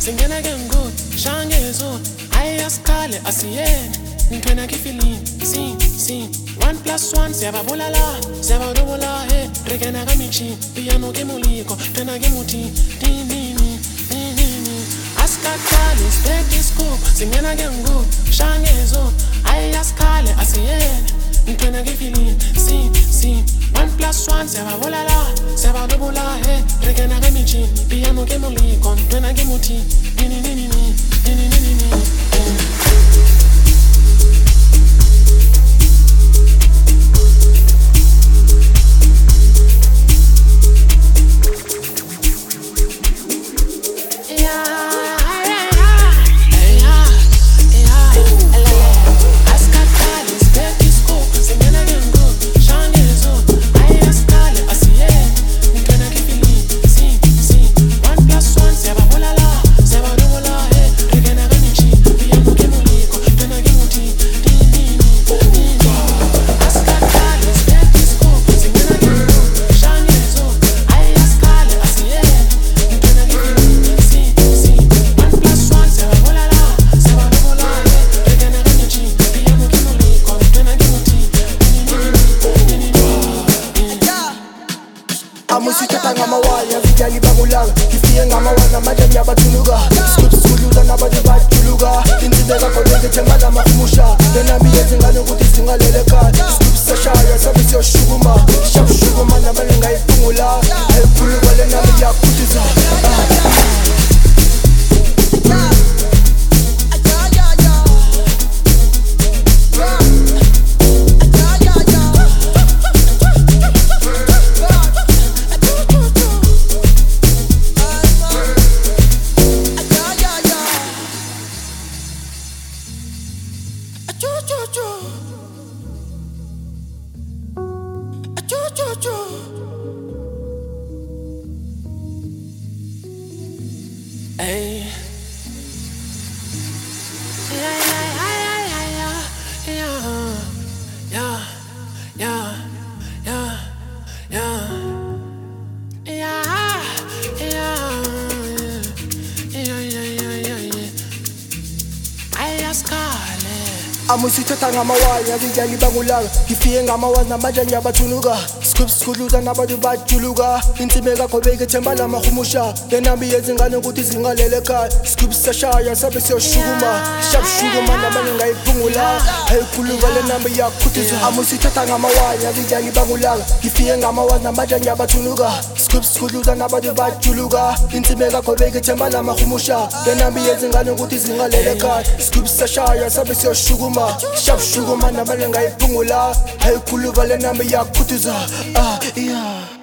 singena ke good shangezo ayaskale asiyene ngithena ke feeling sing 1+1 siyababulala siyabadobola hey rekena ka michi piano ke moliko tena ke muthi tinini askakali stethoscope singena ke good shangezo ayaskale asiyene ngithena ke feeling sing 1+1 siyababulala siyabadobola hey rekena ka michi piano ke moliko tena ke muthi tinini Amusithatha ngamawaya vijali bangulanga ngifike ngamawana manje ngiyabathuluka sikudluza nabantu bajuluka insibeka kodwa themba lamahumusha lenami yezingane ukuthi singalele ekhaya sishaya sabe siyoshukuma shabushukuma namanje ngayiphungula ayikhuluka lenami yakhuthiza Hey. Amusithatha ngamawaya vijali bangulanga ngifike ngamawazi namanje ngiyabathuluka sikudluza nabantu bajuluka insibeka kodwa themba lamahumusha lenami yezingane ukuthi zingalele ekhaya sishaya sabe siyoshukuma shabushukuma namanje ngayiphungula ayikhuluka lenami yakhuthiza amusithatha ngamawaya vijali bangulanga ngifike ngamawazi namanje ngiyabathuluka sikudluza nabantu bajuluka insibeka kodwa themba lamahumusha lenami yezingane ukuthi zingalele ekhaya sishaya sabe siyoshukuma shabushukuma namanje ngayiphungula ayikhuluka lenami yakhuthiza yeah.